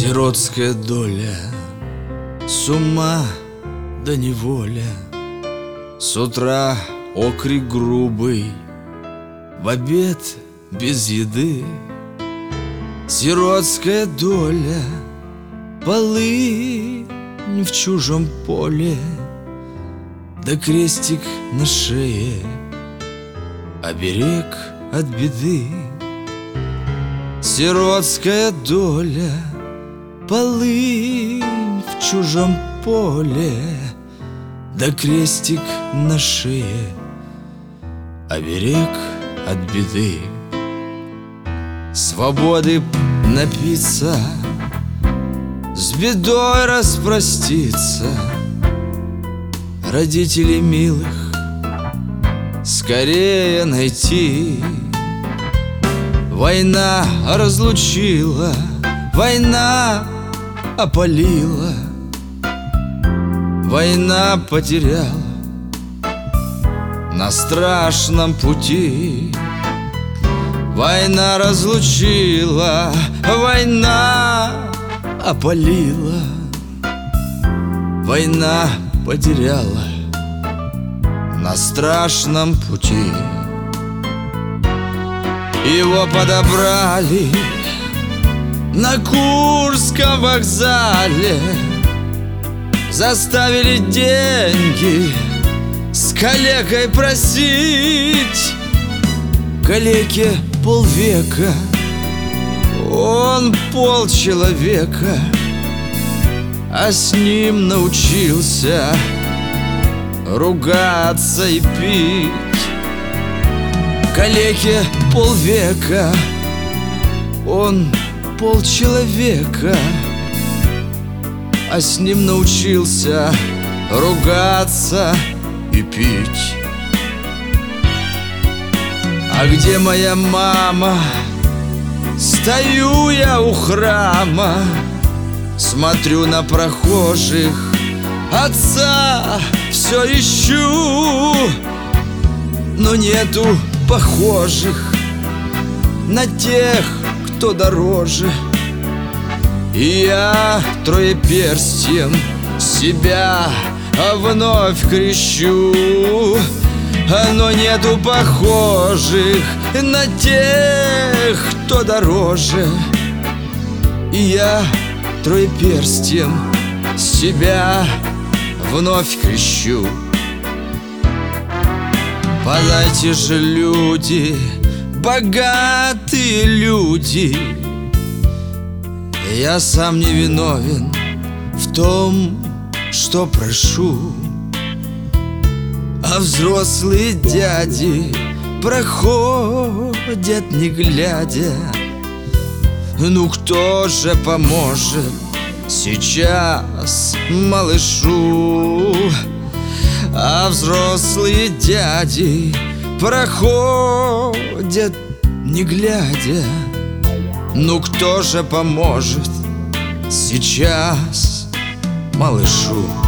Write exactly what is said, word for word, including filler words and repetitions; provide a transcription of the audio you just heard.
Сиротская доля, с ума да неволя. С утра окрик грубый, в обед без еды. Сиротская доля, полынь в чужом поле, да крестик на шее, оберег от беды. Сиротская доля, полынь в чужом поле, да крестик на шее, оберег от беды. Свободы напиться, с бедой распроститься, родителей милых скорее найти. Война разлучила, война опалила, война потеряла на страшном пути. Война разлучила, война опалила, война потеряла на страшном пути. Его подобрали на Курском вокзале, заставили деньги с калекой просить. Калеке полвека, он полчеловека, а с ним научился ругаться и пить. Калеке полвека, он полчеловека, а с ним научился ругаться и пить. А где моя мама? Стою я у храма, смотрю на прохожих, отца все ищу, но нету похожих на тех, кто дороже. И я троеперстием себя вновь крещу, но нету похожих на тех, кто дороже. И я троеперстием себя вновь крещу. Подайте же, люди, богатые люди, я сам не виновен в том, что прошу. А взрослые дяди проходят не глядя. Ну кто же поможет сейчас малышу? А взрослые дяди проходят не глядя. Ну кто же поможет сейчас малышу?